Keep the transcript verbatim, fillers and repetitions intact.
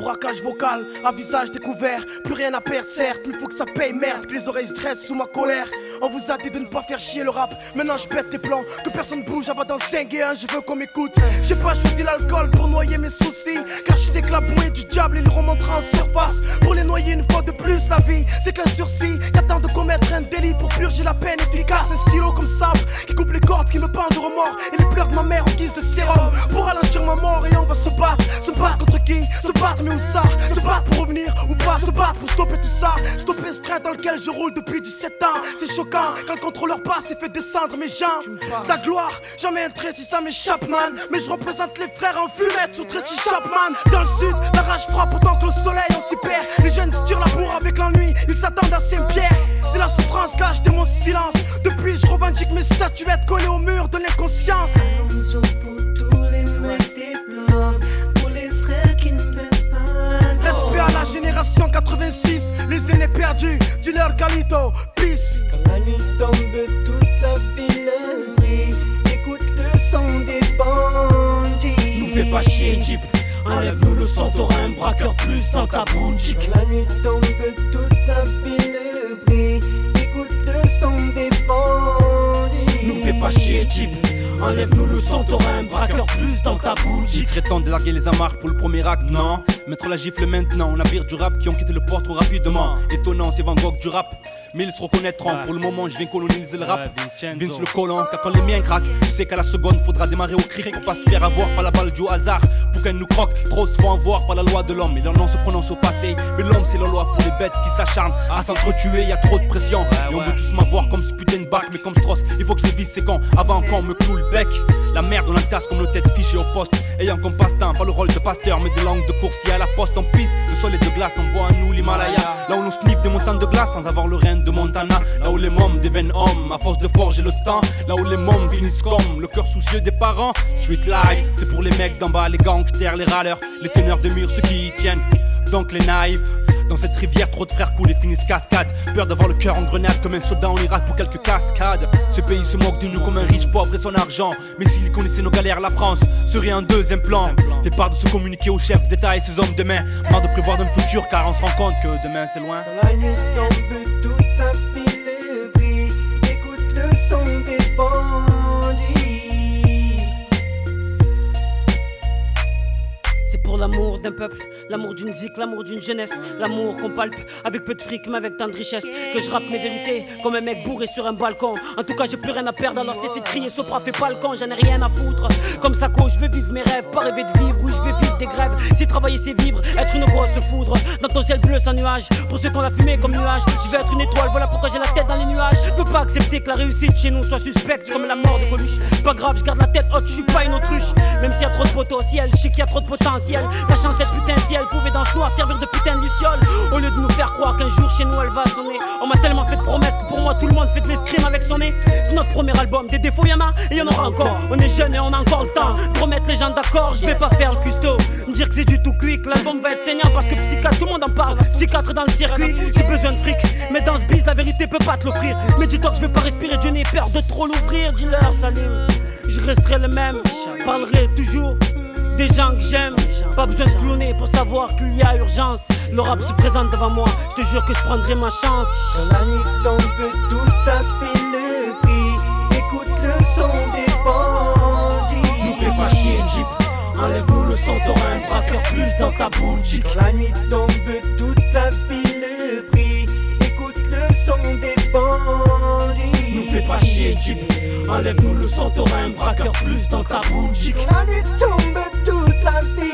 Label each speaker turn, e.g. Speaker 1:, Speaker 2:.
Speaker 1: braquage vocal, à visage découvert, plus rien à perdre certes, il faut que ça paye merde, que les oreilles se dressent sous ma colère. On vous a dit de ne pas faire chier le rap, maintenant je pète tes plans, que personne bouge avant d'en cinq et un, je veux qu'on m'écoute. J'ai pas choisi l'alcool pour noyer mes soucis, car je sais que la bouée du diable il remontera en surface. Pour les noyer une fois de plus, la vie c'est qu'un sursis, qu'attend de commettre un délit pour purger la peine efficace. Un stylo comme sable qui coupe les cordes, qui me peint de remords, et les pleurs de ma mère en guise de sérum pour ralentir ma mort. Et on va se battre, se battre contre qui? Se battre mais où ça? Se battre pour revenir ou pas? Se battre pour stopper tout ça, stopper ce train dans lequel je roule depuis dix-sept ans. C'est choquant quand le contrôleur passe et fait descendre mes jambes. La gloire, jamais un trait si ça m'échappe man, mais je représente les frères en fumette sur Tracy Chapman. Dans le sud, la rage frappe autant que le soleil on s'y perd. Les jeunes se tirent la bourre avec l'ennui, ils s'attendent à Saint-Pierre. C'est la souffrance cache de mon silence, depuis je revendique mes statuettes collées au mur de l'inconscience.
Speaker 2: Allons pour tous les mecs des blocs, pour les frères qui ne baissent pas.
Speaker 1: Respect à la génération quatre-vingt-six, les aînés perdus, dis-leur Calito, peace.
Speaker 2: Quand la nuit tombe, toute la ville brille, écoute le son des bandits.
Speaker 3: Nous fais pas chier Jeep, enlève-nous le son, t'auras un braqueur plus dans ta boutique.
Speaker 2: Quand la nuit tombe, toute la ville brille, écoute le son des bandits.
Speaker 3: Nous fais pas chier Jeep, enlève-nous le son, t'auras un braqueur plus dans ta boutique.
Speaker 4: Il serait temps de larguer les amarres pour le premier acte, non? Mettre la gifle maintenant, navire du rap qui ont quitté le port trop rapidement. Étonnant, c'est Van Gogh du rap, mais ils se reconnaîtront. Pour le moment, je viens coloniser le rap. Vince le colon, car quand les miens craquent, je sais qu'à la seconde, faudra démarrer au cri pour pas se faire avoir par la balle du hasard. Pour qu'elle nous croque, trop se font avoir par la loi de l'homme. Et leur nom se prononce au passé, mais l'homme c'est la loi pour les bêtes qui s'acharnent à s'entretuer. Y'a trop de pression, et on veut tous m'avoir comme ce putain de bac. Mais comme Strauss, il faut que je les vise ses gants avant qu'on me cloue le bec. La merde on la tasse comme nos têtes fichées au poste, ayant comme passe-temps pas le rôle de pasteur mais des langues de coursier à la poste en piste. Le sol est de glace, on boit à nous l'Himalaya. Là où l'on sniffe des montagnes de glace sans avoir le rein de Montana. Là où les mômes deviennent hommes à force de forger le temps. Là où les mômes finissent comme le cœur soucieux des parents. Street life, c'est pour les mecs d'en bas, les gangsters, les râleurs, les teneurs de murs, ceux qui y tiennent. Donc les naïfs. Dans cette rivière, trop de frères coulent et finissent cascade. Peur d'avoir le cœur en grenade comme un soldat en Irak pour quelques cascades. Ce pays se moque de nous comme un riche pauvre et son argent. Mais s'il connaissait nos galères, la France serait un deuxième plan. Fait part de se communiquer aux chefs d'État et ses hommes de main. Marre de prévoir dans le futur car on se rend compte que demain c'est loin.
Speaker 2: Quand la nuit tombe, toute la ville brille, écoute le son des bandits.
Speaker 5: C'est pour l'amour d'un peuple, l'amour d'une zik, l'amour d'une jeunesse, l'amour qu'on palpe avec peu de fric mais avec tant de richesse, que je rappe mes vérités comme un mec bourré sur un balcon. En tout cas j'ai plus rien à perdre alors cessez de crier Sopra fait pas le camp, j'en ai rien à foutre. Comme Sako je veux vivre mes rêves, pas rêver de vivre, où je vais vivre des grèves. Si travailler c'est vivre, être une grosse foudre dans ton ciel bleu sans nuage. Pour ceux qui ont la fumée comme nuage, je vais être une étoile, voilà pourquoi j'ai la tête dans les nuages. Je peux pas accepter que la réussite chez nous soit suspecte comme la mort de Coluche. Pas grave, je garde la tête haute, je suis pas une autruche. Même s'il y a trop de potentiel, je sais qu'il y a trop de potentiel. La chance cette putain de ciel pouvait dans ce noir servir de putain de luciole. Au lieu de nous faire croire qu'un jour chez nous elle va sonner. On m'a tellement fait de promesses que pour moi tout le monde fait de l'escrime avec son nez. C'est notre premier album, des défauts y'en a et y'en aura encore. On est jeunes et on a encore le temps de remettre les gens d'accord. Je vais pas faire le custo, me dire que c'est du tout cuit, que l'album va être saignant parce que psychiatre, tout le monde en parle. Psychiatre dans le circuit, j'ai besoin de fric, mais dans ce biz la vérité peut pas te l'offrir. Mais dis-toi que je vais pas respirer, Dieu n'ai peur de trop l'ouvrir. Dis-leur salut, je resterai le même, parlerai toujours des gens que j'aime. Pas besoin de cloner pour savoir qu'il y a urgence. Le rap se présente devant moi, je te jure que je prendrai ma chance.
Speaker 2: Quand la nuit tombe, toute la ville brille, écoute le son des bandits.
Speaker 3: Nous fais pas chier Jeep, enlève-nous le son, t'auras un braqueur plus dans ta boutique.
Speaker 2: Quand la nuit tombe, toute la ville brille, écoute le son des bandits.
Speaker 3: Nous fais pas chier Jeep, enlève-nous le son, t'auras un braqueur plus dans ta boutique.
Speaker 2: Quand la nuit tombe, toute la ville